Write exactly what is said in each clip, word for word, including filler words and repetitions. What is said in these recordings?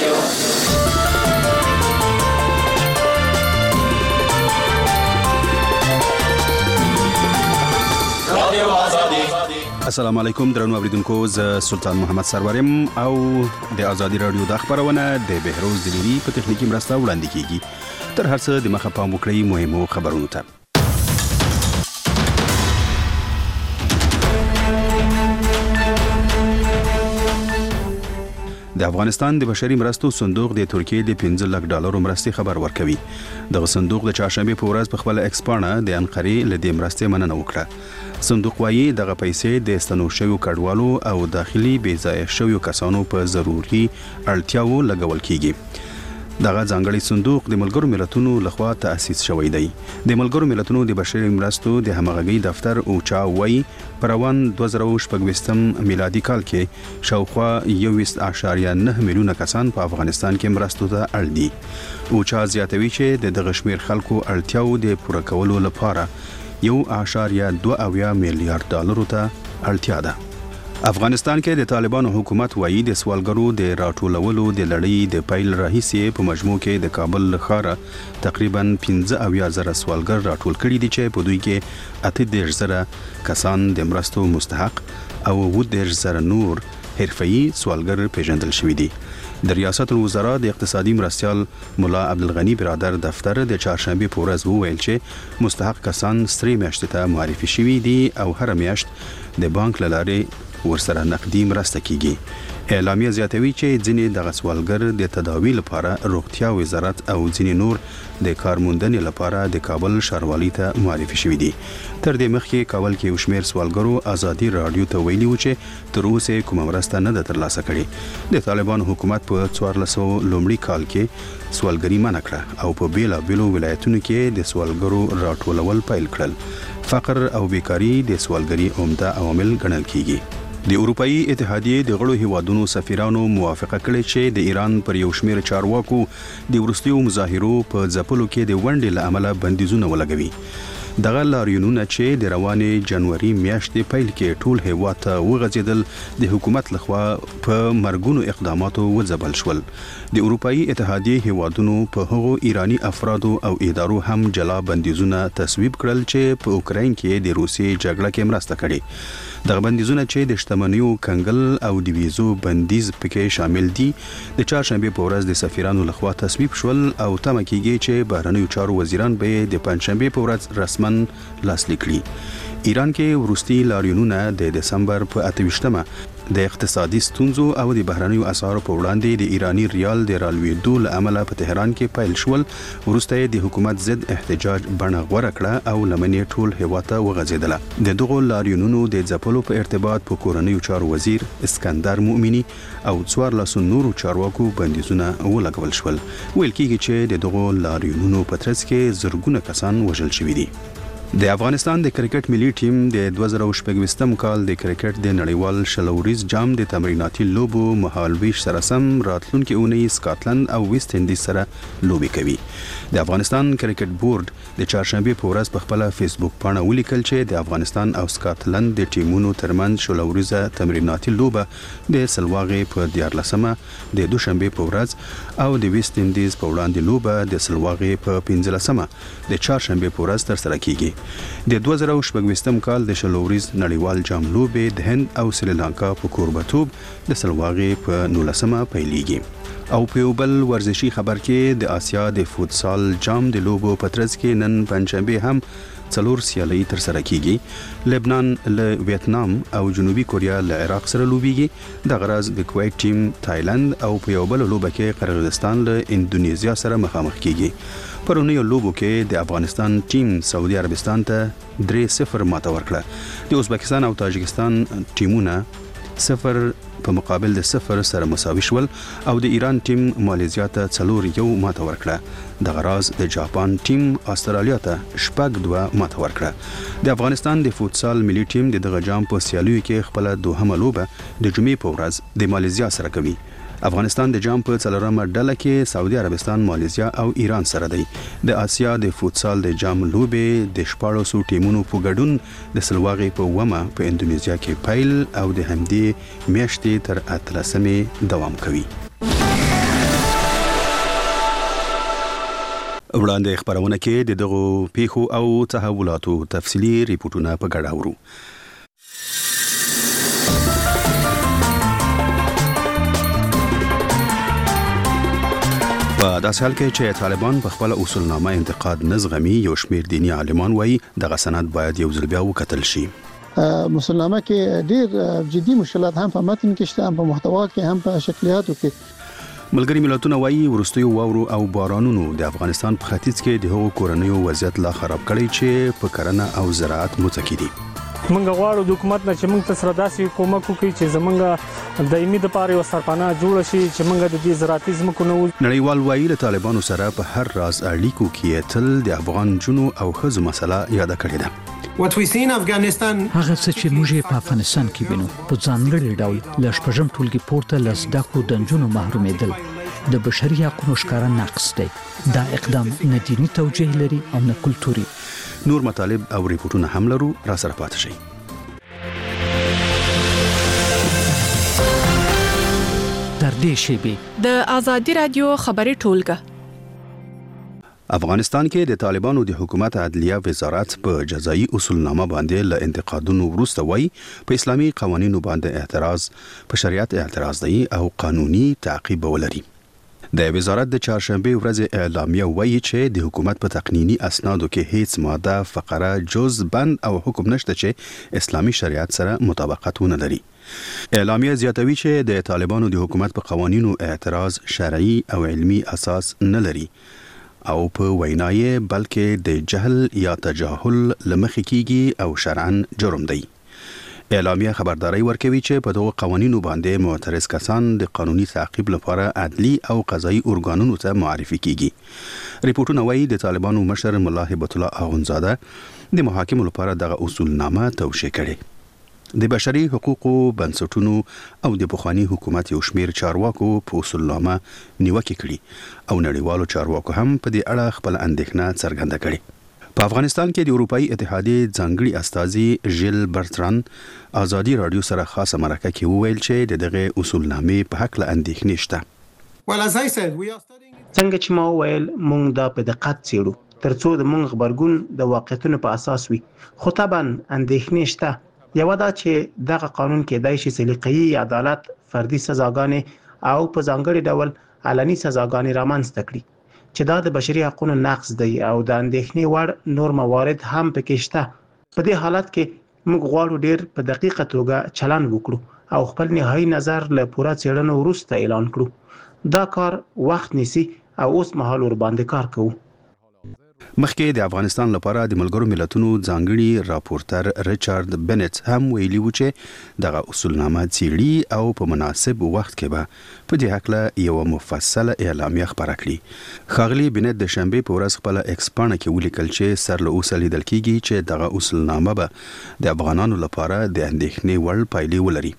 السلام علیکم درنو اوریدونکو، ز سلطان محمد سرورم او د ازادي رادیو د خبرونه د بهروز دلیری په تخنیکی مرسته وړاندې کیږي. تر هر څه د مخه پام وکړئ مهمو خبرونو ته. د افغانستان د بشري مرستو صندوق د ترکیه د پنځه لک ډالرو مرستې خبر ورکوي. دغه صندوق د چهارشنبه په ورځ په خپل ایکسپانه د انقرې له دې مرستې مننه وکړه. صندوق وايي دغه پیسې د ستنو شویو کډوالو او داخلي بې ځایه شویو کسانو په ضروري اړتیاو لګول کیږي. دغه ځانګړي صندوق د ملګرو ملتونو لخوا تأسیس شوی دی. د ملګرو ملتونو د بشري مرستو د همغږي دفتر اوچا وايي پر روان دوه زره شپږ میلادي کال کې شاوخوا یو اشاریه نه میلیونه کسان په افغانستان کې مرستو ته اړ دي. اوچا زیاتوي چې د دغه شمیر خلکو اړتیاو د پوره کولو لپاره یو اشاریه دوه اویا میلیارډ ډالرو ته اړتیا ده. افغانستان کې د طالبانو حکومت وایي د سوالګرو د راټولولو د لړۍ د پیل راهیسې په مجموع کې د کابل ښار تقریبا پنځه اویا زره سوالګر راټول کړي دي چې په دوی کې اته دېرش زره کسان د مرستو مستحق او اووه دېرش زره نور حرفه‌ای سوالګر پیژندل شوي دي. د ریاست الوزرا د اقتصادي مرستیال مولا عبدالغنی برادر دفتر د چهارشنبه په ورځ وویل چې مستحق کسان ستري میاشتې ته معرفي شوي دي او هر میاشت د بانک له لارې ورسره نقدي مرسته کیږي. اعلامیه زیاتوي چې ځینې دغه سوالګر د تداوی لپاره روغتیا وزارت او ځینې نور د کارموندنې لپاره د کابل ښاروالۍ ته معرفي شوي دي. تر دې مخکې کابل کې یو شمېر سوالګرو ازادي رادیو ته ویلي و چې تر اوسه کومه مرسته نه ده ترلاسه کړې. د طالبانو حکومت په څوارلس سوه لومړي کال کې سوالګري منع کړه او په بیلابیلو ولایتونو کې د سوالګرو راټولول پیل کړل. فقر او بیکاری د سوالګري عمده عوامل ګڼل کیږي. د اروپאי اتحادیې د غړو هیوادونو سفیرانو موافقه کړې چې د ایران پر یو شمېر چارواکو د وروستیو مظاهرو په ځپلو کې د ونډې له امله بندیزونه ولګوي. دغه لاریونونه چې د روانې جنوري میاشتې پیل کې ټول هیواد ته وغځېدل د حکومت لخوا په مرګونو اقداماتو وځبل شول. د اروپאי اتحادیې هیوادونو په هغو ایرانی افرادو او ادارو هم جلا بندیزونه تصویب کړل چې په اوکراین کې د روسیې جګړه کې مرسته کړې. دغه بندیزونه چې د شتمنیو کنګل او د ویزو بندیز پکې شامل دي د چهارشنبه په ورځ د سفیرانو لخوا تصویب شول او تمه کیږي چې بهرنیو چارو وزیران به د پنځشنبه په ورځ رسماً لاسلیک کړي. ایران کې وروستي لاریونونه د دسمبر په اته ویشتمه د اقتصادي ستونزو او د بهرنیو اسعارو په وړاندې د ایرانی ریال د رالوېدو له امله په تهران کې پیل شول. وروسته د حکومت ضد احتجاج بڼه غوره کړه او لمنې ټول هیواد ته وغځېدله. د دغو لاریونونو د ځپلو په ارتباط په کورنیو چارو وزیر اسکندر مؤمنی او څوارلسو نورو چارواکو بندیزونه ولګول شول. ویل کېږي چې د دغو لاریونونو په ترڅ کې زرګونه کسان وژل شوي دي. د افغانستان د کرکټ ملي ټیم د دوه زره شپږ کال د کرکټ د نړیوال شلوریز جام د تمریناتي لوبو مهالویش سره سم راتلونکي اونۍ سکاټلند او ویسټ انډیز سره لوبي کوي. د افغانستان کرکټ بورډ د چهارشنبه په ورځ په خپل فیسبوک پاڼه ولیکل چې د افغانستان او سکاټلند د ټیمونو ترمنځ شلوریزه تمریناتي لوبه د سلواغې په دیارلسمه د دوشنبه په ورځ او د ویسټ انډیز په وړاندې لوبه د سلواغې په پنځلسمه د چهارشنبه په ورځ ترسره کیږي. د دوه زره شپږ کال د شلوریز نړیوال جام لوبې د هند او سریلانکا په کوربتوب د سلواغې په نولسمه پیلېږي. او په یو بل ورزشي خبر کې د آسیا د فوتسال جام د لوبو په ترڅ کې نن پنځشنبه هم څلور سیالۍ ترسره کیږي. لبنان له ویتنام او جنوبي کوریا له عراق سره لوبيږي. د غرض د کویت ټیم تایلند او په یو بل لوبه کې قرغیزستان له اندونیزیا سره مخامخ کیږي. پرونیو لوبو کې د افغانستان ټیم سعودي عربستان ته درې صفر ماته ورکړه. د ازبکستان او تاجکستان ټیمونه صفر په مقابل د صفر سره مساوي شول او د ایران ټیم مالیزیا ته څلور یو ماته ورکړه. د غراز د جاپان ټیم استرالیا ته شپږ دوه ماته ورکړه. د افغانستان د فوتسال ملي ټیم د دغه جام په سیالیو کې خپل دوهمه لوبه د جمعې په ورځ د مالیزیا سره کوي. افغانستان د جام په څلورمه ډله کې سعودي عربستان، مالیزیا او ایران سره دی. د آسیا د فوتسال د جام لوبې د شپاړسو ټیمونو په ګډون د سلواغې په ومه په اندونیزیا کې پیل او د همدې میاشتې تر اتلسمې دوام کوي. وړاندې خبرونه کې د دغو پیښو او تحولاتو تفصیلی ریپورتونه په ګډه اورو. په داسې حال کې چې طالبان په خپل اصولنامه انتقاد نزغمي، یو شمېر دینی عالمان وایي دغه سند باید یو ځل بیا وکتل شي. مسلمه کې ډېر جدي مشکلات هم په متن کې شته، هم په محتوا کې، هم په شکلیاتو کې. ملګری ملتونه وایي وروستیو واورو او بارانونو د افغانستان په ختیځ کې د هغو کورنیو وضعیت لا خراب کړی چې په کرنه او زراعت متکی دي. منګه غواړو د حکومت نه چې موږ ته سره داسې کومک وکړي چې زمونږ دایمي د پاره یو سرپناه جوړ شي چې موږ د دې زراعتي ځمکو نه. نړیوال وایي له طالبانو سره په هر راز اړیکو کې تل د افغان جنو او ښځو مسله یاد کړې ده. What we see in Afghanistan هغه څه چې موږ په افغانستان کې وینو په ځانګړي ډول ل شپږم ټولګي پورته لس ډاکو د جنونو محرومېدل د بشري حقوقو ښکارا نقص دی. دا اقدام نه دیني توجیه لري او نه کلتوري. نور مطالب او ریپورتونه هم لرو، را سره پاتې شئ. تر دې شیبې د آزادي رادیو خبري ټولګه. افغانستان کې د طالبانو د حکومت عدلیه وزارت په جزایي اصولنامه باندې له انتقادونو وروسته وایي په اسلامي قوانینو باندې اعتراض په شریعت اعتراض دی او قانوني تعقیب ولري. د وزارت د چهارشنبه ورځ اعلامیه وایي چې د حکومت په تقنینی اسنادو کې هیڅ ماده، فقره، جز، بند او حکم نشته چې اسلامي شریعت سره مطابقت ونه لري. اعلامیه زیاتوي چې د طالبانو د حکومت په قوانینو اعتراض شرعي او علمي اساس نه لري او په وینای بلکې د جهل یا تجاهل لمخې کیږي او شرعاً جرم دی. اعلامیه خبرداري ورکوي چې په دغه قوانینو باندې معترض کسان د قانوني تعقیب لپاره عدلي او قضایي ارګانونو ته معرفي کیږي. ریپورتونه وایي د طالبانو مشر ملا هیبت الله اخونزاده د محاکمو لپاره دغه اصولنامه توشیح کړي. د بشري حقوقو بنسټونو او د پخوانی حکومت یو شمېر چارواکو په اصولنامه نیوکه کړي او نړیوالو چارواکو هم په دې اړه خپل اندېښنه څرګنده کړې. په افغانستان کې د اروپאי اتحادیې ځانګړي استازي ژیل برتران آزادي رادیو سره خاصه مرکه کې وویل چې دغه اصولنامې په حق له اندېښنې شته. څنګه چې ما وویل موږ دا په دقت څېړو ترڅو د موږ خبرګون د واقعیتونو په اساس وي، خو طبعا اندېښنې شته. یو دا چې دغه قانون کې دای شي سلیقه‌ای عدالت، فردي سزاګانې او په ځانګړي ډول علني سزاګانې رامنځته کړي چې دا د بشري حقوقو نقض دی او د اندېښنې وړ نور موارد هم پکې شته. په دې حالت کې موږ غواړو ډېر په دقیقه توګه چلن وکړو او خپل نهایي نظر له پوره څېړنو وروسته اعلان کړو. دا کار وخت نیسي او اوس مهال ور باندې کار کوو. مخکې د افغانستان لپاره د ملګرو ملتونو ځانګړي راپورټر ریچارډ بنت هم ویلي و چې دغه اصولنامه څېړي او په مناسب وخت کې به په دې هکله یو مفصله اعلامیه خپره کړي. ښاغلي بنت د شنبې په ورځ خپل ایکس پاڼه کې ولیکل چې سر له اوسه لیدل کېږي چې دغه اصولنامه به د افغانانو لپاره د اندېښنې وړ پایلې ولري.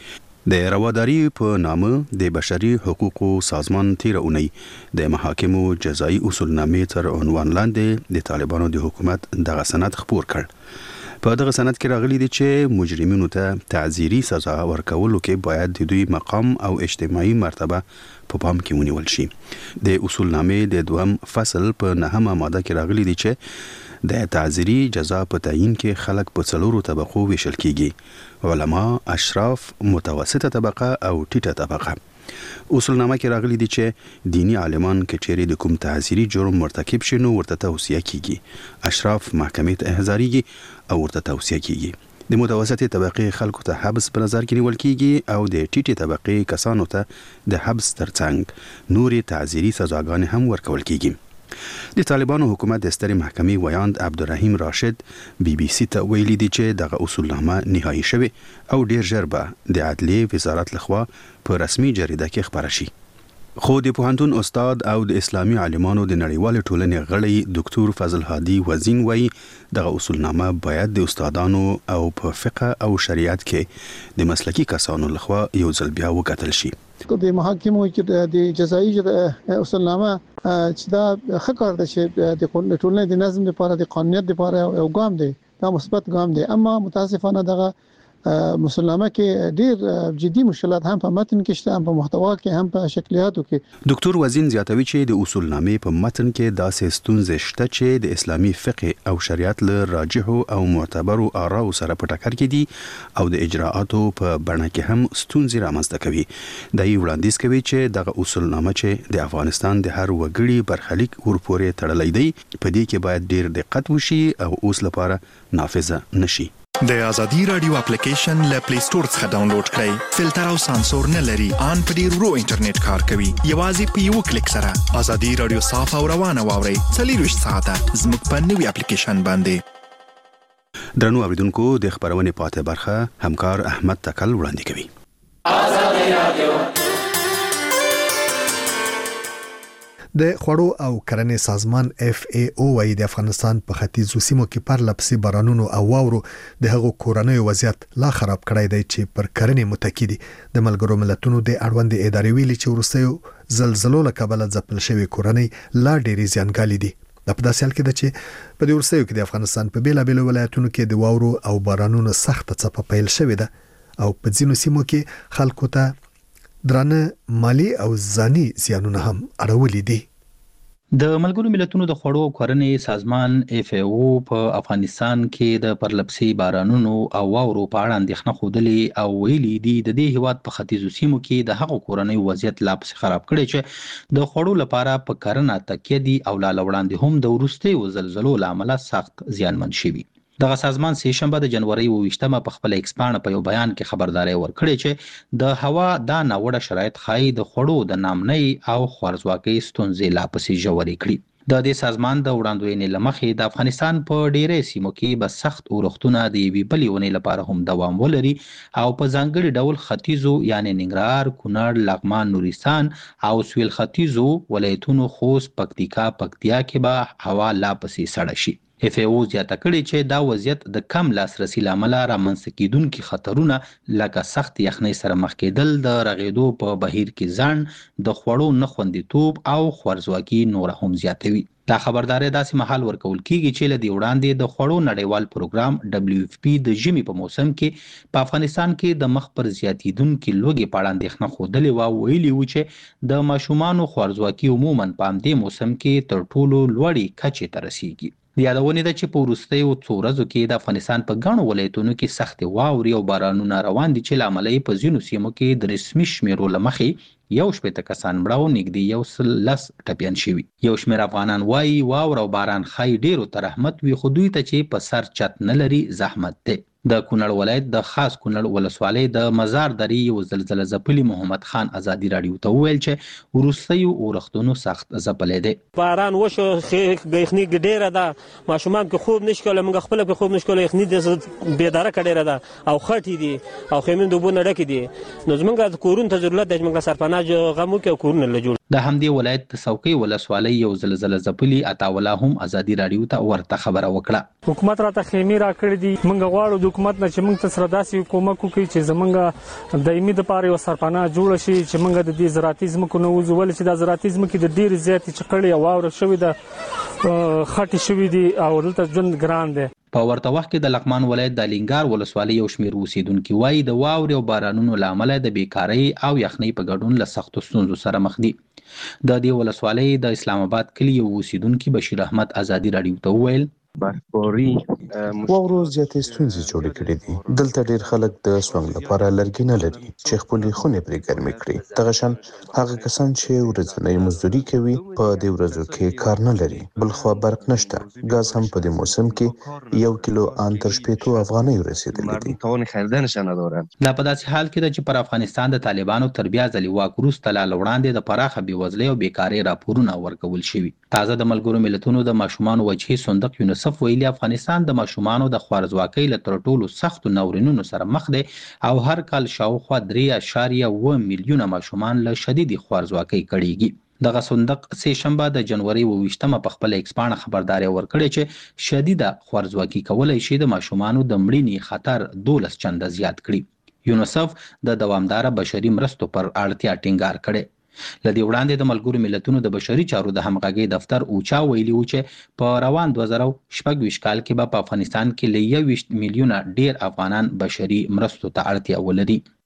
د رواداری په نامه د بشري حقوقو سازمان تیر اونۍ د محاکمو جزایي اصولنامې تر عنوان لاندې د طالبانو د حکومت دغه سند خپور کړ. په دغه سند کې راغلي دي چې مجرمینو ته تعزیري سزا ورکولو کې باید د دوی مقام او اجتماعي مرتبه په پام کې ونیول شي. د اصولنامې د دوهم فصل په نهمه ماده کې راغلي دي چې د تعزیري جزا په تعیین کې خلک په څلورو طبقو ویشل کیږي: علما، اشراف، متوسطه طبقه او ټیټه طبقه. اصولنامه کې راغلي دي چې دینی عالمان کې چیرې د کوم تعزیري جرم مرتکب شي نو ورته توصیه کیږي. اشراف محکمې ته احضاریږي او ورته توصیه کیږي. د متوسطه طبقه خلکو ته حبس په نظر کې نیول کیږي او د ټیټه طبقه کسانو ته د حبس ترڅنګ نوري تعزیري سزاګانې هم ورکول کیږي. د طالبانو حکومت د سترې محکمې ویاند عبدالرحیم راشد بی بی سی ته ویلي دي چې دغه اصولنامه نهایی شوی او ډیر ژر به د عدلیې وزارت لخوا په رسمي جریده کې خپاره شي. خو د پوهنتون استاد او د اسلامي عالمانو د نړیوال ټولنې غړی ډاکټر فضل هادي وزین وایي دغه اصولنامه باید د استادانو او په فقه او شریعت کې د مسلکی کسانو لخوا یو ځل بیا وکتل شي. د محاکمو کې د جزایي اصولنامه چې دا ښه کار دی چې د ټولنې د نظم لپاره د قانونیت لپاره یو ګام دی، دا مثبت ګام دی. اما متاسفانه دغه مسلمه کې ډیر جدي مشکلات هم په متن کې شته، هم په محتوا کې، هم په شکلیاتو کې. ډاکټر وزین زیاتوي چې د اصولنامې په متن کې داسې ستونزې شته چې د اسلامي فقه او شریعت له راجحو او معتبرو آراو سره په ټکر کې دي او د اجراءاتو په بڼه کې هم ستونزې رامنځته کوي. دا یې وړاندیز کوي چې دغه اصولنامه چې د افغانستان د هر وګړي برخلیک ورپورې تړلی دی، په دې کې باید ډیر دقت وشي او اوس لپاره نافذه نشي. د ازادي رادیو اپلیکیشن له پلی سٹور څخه ډاونلوډ کړئ. فلټر او سانسور نه لري، ان په ډیر ورو انټرنیټ کار کوي. یوازې په یو کلیک سره ازادي رادیو صاف او روانه واورئ. څلورویشت ساعته زموږ په نوي اپلیکیشن باندې. درنو اوریدونکو، د خبرونې پاتې برخه همکار احمد تکل وړاندې کوي. ازادي رادیو د خوړو او کرنې سازمان اف ای او وايي د افغانستان په ختیځو سیمو کې پر لپسي بارانونو او واورو د هغو کورنیو وضعیت لا خراب کړی دی چې پر کرنې متکی دي. د ملګرو ملتونو د اړوند ادارې ویلي چې وروستیو زلزلو له کبله ځپل شوی کورنۍ لا ډېری زیانګالي دي. د په داسې حال کې ده چې په دې وروستیو کې د افغانستان په بیلابیلو ولایتونو کې د واورو او بارانونو سخت څپه پیل شوې ده او په ځینو سیمو کې خلکو ته درانه مالی او ځاني زیانونه هم اړولي دي. د ملګرو ملتونو د خوړو او کرنې سازمان اف ای او په افغانستان کې د پرلپسي بارانونو او واورو په اړه اندېښنه خوده او ویلي دي د دې هیواد په ختیځو سیمو کې د هغو کورنۍ وضعیت لا پسې خراب کړی چې د خوړو لپاره په کرنه تکیه دي او لا وړاندې هم د وروستیو زلزلو له امله سخت زیانمن شوي. دغه سازمان سه شنبه د جنوري اوویشتمه په خپل ایکس پاڼه په یو بیان کې خبرداري ورکړې چې د هوا دا ناوړه شرایط ښایي د خوړو د نامنۍ او خوارځواکۍ ستونزې لا پسې ژورې کړي. د دې سازمان د وړاندوینې له مخې د افغانستان په ډېرې سیمو کې به سخت اورښتونه د یوې بلې اونۍ لپاره هم دوام ولري او په ځانګړي ډول ختیځو یعنې ننګرهار، کونړ، لغمان، نورستان او سویل ختیځو ولایتونو خوست، پکتیکا، پکتیا کې به هوا لا پسې سړه شي. اف ای او زیاته کړې چې دا وضعیت د کم لاسرسي له امله رامنځته کیدونکي خطرونه لکه سخت یخنۍ سره مخ کېدل، د رغېدو په بهیر کې ځنډ، د خوړو نه خوندیتوب او خوارځواکي نوره هم زیاتوي. دا خبرداری داسې مهال ورکول کیږي چې له دې وړاندې د خوړو نړیوال پروګرام ډبلیو اف پی د ژمي په موسم کې په افغانستان کې د مخ پر زیاتیدونکي لوږې په اړه اندېښنه ښودلې وه او ویلي وو چې د ماشومانو خوارځواکي عموما په همدې موسم کې تر ټولو لوړې کچې ته رسیږي. د یادونې ده چې په وروستیو څو ورځو کې د افغانستان په ګڼو ولایتونو کې سختې واورې او بارانونه روان دي چې له امله یې په ځینو سیمو کې د رسمي شمیرو له مخې یو شپېته کسان مړه او نږدې یو سل لس ټپیان شوي. یو شمېر افغانان وایي واوره او باران ښایي ډېرو ته رحمت وي، خو دوی ته چې په سر چت نه لري زحمت دی. د کونړ ولایت د خاص کونړ ولسوالۍ د مزار درې یو زلزله ځپلي محمد خان ازادي راډیو ته وویل چې وروستیو اورښتونو سخت ځپلی دی. باران وشو، یخني ډېره ده، ماشومان کې خوب نشي کولی، موږ خپله پرې خوب نشي کولی، یخني بېدارکه ډېره ده او خټې دي او خیمې د اوبو نه ډکې دي. نو زموږ کورونو ته ضرورت دی چې موږ سرپناه غم وکړو او کورونه له جوړ. د همدې ولایت د څوکۍ ولسوالۍ یو زلزله ځپلي عطاوالله هم ازادي راډیو ته ورته خبره وکړه. حکومت راته خیمې راکړې دي، موږ غواړو د حکومت نه چې موږ ته سره داسې کومک وکړي چې زموږ دایمي دپاره یو سرپناه جوړه شي چې موږ د دې زراعتي ځمکو نه وځو، ولې چې دا زراعتي ځمکې د ډېرې زیاتې چقړې او واوره شوې ده، خټې شوي دي او دلته ژوند ګران دی. په ورته وخت کې د لغمان ولایت د الینګار ولسوالۍ یو شمېر اوسېدونکي وایي د واورې او بارانونو له امله د بیکارۍ او یخنۍ په ګډون له سختو ستونزو سره مخ دي. د دې ولسوالۍ د اسلام آباد کلي یو اوسېدونکي بشیر احمد ازادي راډیو ته وویل برفباري واورو زیاتې ستونزې جوړې کړې دي. دلته ډېر خلک د سونګ لپاره لرګي نه لري چې خپلې خونې پرې ګرمې کړي. دغه شان هغه کسان چې ورځنۍ مزدوري کوي په دې ورځو کې کار نه لري. بلخوا برق نشته. ګاز هم په دې موسم کې یو کیلو ان تر شپېتو افغانیو رسیدلی دي. لا په داسې حال کې ده چې پر افغانستان د طالبانو تر بیا ځلې واک وروسته لا له وړاندې د پراخه بېوزلۍ او بیکارۍ راپورونه ورکول شوي. تازه د ملګرو ملتونو د ماشومانو وجهي صندوق یونیسف ویلي افغانستان د ماشومانو د خوارځواکۍ له تر ټولو سختو ناورینونو سره مخ دی او هر کال شاوخوا درې اعشاریه اوه میلیونه ماشومان له شدیدې خوارځواکۍ کړېږي. دغه صندوق سه شنبه د جنوري اوویشتمه په خپل ایکس پاڼه خبرداری ورکړې چې شدیده خوارځواکي کولی شي د ماشومانو د مړینې خطر دولس چنده زیات کړي. یونیسف د دوامداره بشري مرستو پر اړتیا ټینګار کړی. لدی وړاندې د ملګرو ملتونو د بشري چارو د همغږي دفتر اوچا ویلي و چې په روان دوه زره شپږ ویشت کال کې به په افغانستان کې ل یو میلیونه ډیر افغانان بشري مرستو ته اړتیا ولري.